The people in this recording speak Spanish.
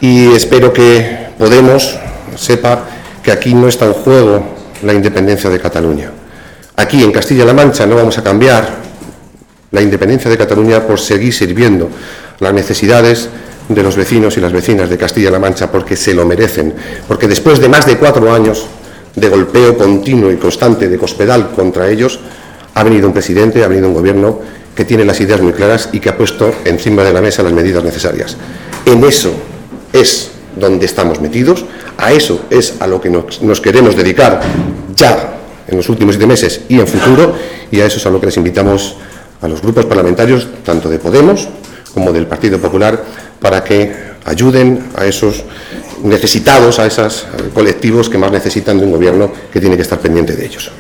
y espero que Podemos sepa que aquí no está en juego la independencia de Cataluña. Aquí, en Castilla-La Mancha, no vamos a cambiar la independencia de Cataluña por seguir sirviendo las necesidades de los vecinos y las vecinas de Castilla-La Mancha, porque se lo merecen, porque después de más de 4 años de golpeo continuo y constante de Cospedal contra ellos, ha venido un presidente, ha venido un gobierno que tiene las ideas muy claras y que ha puesto encima de la mesa las medidas necesarias. En eso es donde estamos metidos, a eso es a lo que nos queremos dedicar ya en los últimos 7 meses y en futuro, y a eso es a lo que les invitamos a los grupos parlamentarios, tanto de Podemos como del Partido Popular, para que ayuden a esos necesitados, a esos colectivos que más necesitan de un gobierno que tiene que estar pendiente de ellos.